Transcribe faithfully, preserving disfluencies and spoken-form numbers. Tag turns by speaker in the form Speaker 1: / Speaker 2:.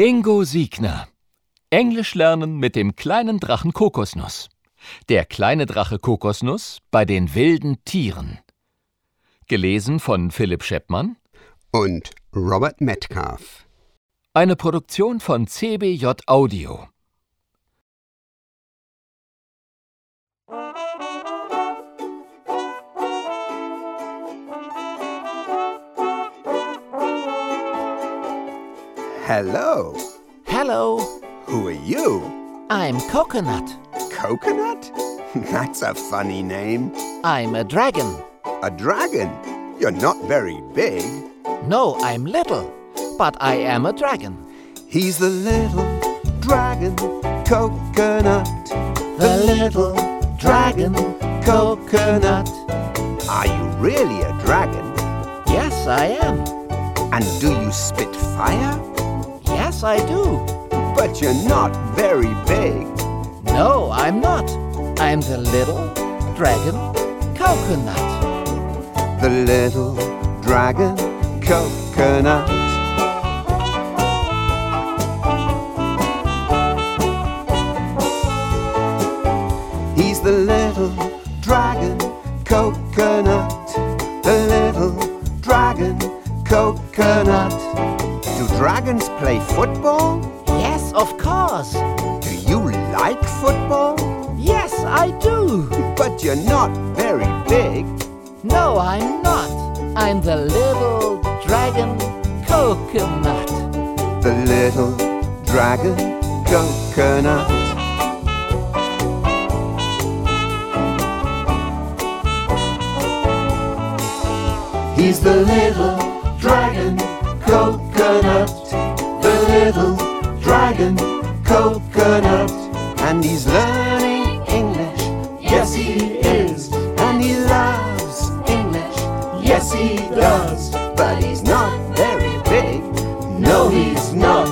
Speaker 1: Ingo Siegner. Englisch lernen mit dem kleinen Drachen Kokosnuss. Der kleine Drache Kokosnuss bei den wilden Tieren. Gelesen von Philipp Scheppmann
Speaker 2: und Robert Metcalf.
Speaker 1: Eine Produktion von C B J Audio.
Speaker 2: Hello.
Speaker 3: Hello.
Speaker 2: Who are you?
Speaker 3: I'm Coconut.
Speaker 2: Coconut? That's a funny name.
Speaker 3: I'm a dragon.
Speaker 2: A dragon? You're not very big.
Speaker 3: No, I'm little, but I am a dragon.
Speaker 2: He's the little dragon Coconut.
Speaker 3: The little dragon Coconut.
Speaker 2: Are you really a dragon?
Speaker 3: Yes, I am.
Speaker 2: And do you spit fire?
Speaker 3: Yes, I do.
Speaker 2: But you're not very big.
Speaker 3: No, I'm not. I'm the little dragon Coconut.
Speaker 2: The little dragon Coconut. He's the little dragon Coconut. The little dragon Coconut. Do dragons play football?
Speaker 3: Yes, of course.
Speaker 2: Do you like football?
Speaker 3: Yes, I do.
Speaker 2: But you're not very big.
Speaker 3: No, I'm not. I'm the little dragon Coconut.
Speaker 2: The little dragon Coconut.
Speaker 3: He's the little dragon Coconut. The little dragon Coconut.
Speaker 2: And he's learning English.
Speaker 3: Yes, he is.
Speaker 2: And he loves English.
Speaker 3: Yes, he does.
Speaker 2: But he's not very big.
Speaker 3: No, he's not.